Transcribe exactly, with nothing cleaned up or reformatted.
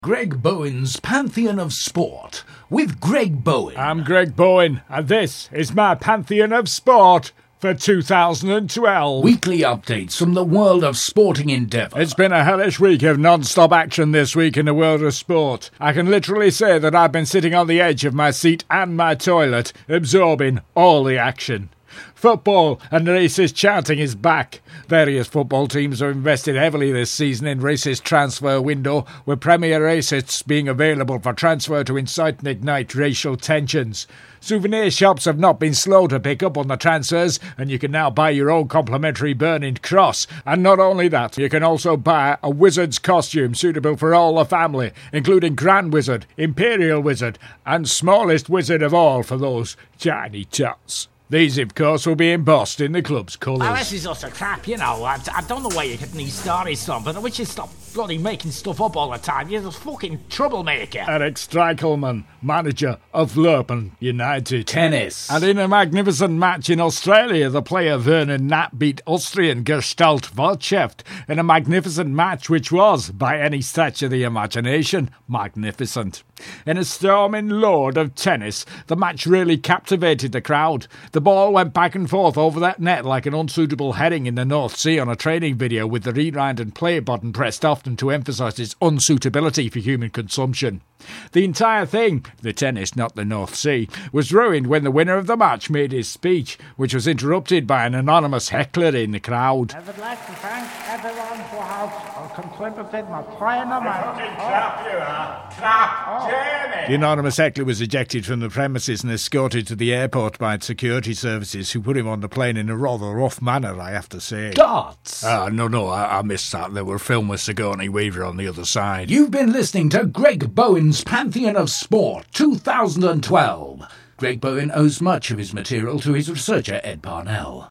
Greg Bowen's Pantheon of Sport with Greg Bowen. I'm Greg Bowen, and this is my Pantheon of Sport for two thousand twelve. Weekly updates from the world of sporting endeavour. It's been a hellish week of non-stop action this week in the world of sport. I can literally say that I've been sitting on the edge of my seat and my toilet, absorbing all the action. Football and racist chanting is back. Various football teams have invested heavily this season in racist transfer window, with premier racists being available for transfer to incite and ignite racial tensions. Souvenir shops have not been slow to pick up on the transfers, and you can now buy your own complimentary burning cross. And not only that, you can also buy a wizard's costume suitable for all the family, including Grand Wizard, Imperial Wizard, and smallest wizard of all for those tiny tots. These, of course, will be embossed in the club's colours. Well, this is utter crap, you know. I, I don't know where you're getting these stories from, but I wish you'd stop bloody making stuff up all the time. You're a fucking troublemaker. Eric Streichelman, manager of Lurpen United. Tennis. And in a magnificent match in Australia, the player Vernon Knapp beat Austrian Gestalt Volcheft in a magnificent match which was, by any stretch of the imagination, magnificent. In a storming lord of tennis, the match really captivated the crowd. The ball went back and forth over that net like an unsuitable herring in the North Sea on a training video, with the rewind and play button pressed often to emphasise its unsuitability for human consumption. The entire thing, the tennis, not the North Sea, was ruined when the winner of the match made his speech, which was interrupted by an anonymous heckler in the crowd. I would like to thank everyone who has contributed my playing the match. The anonymous heckler was ejected from the premises and escorted to the airport by security services, who put him on the plane in a rather rough manner, I have to say. Darts. Ah, uh, no, no, I, I missed that. There were filmed with Sigourney Weaver on the other side. You've been listening to Greg Bowen's Pantheon of Sport two thousand twelve. Greg Bowen owes much of his material to his researcher Ed Parnell.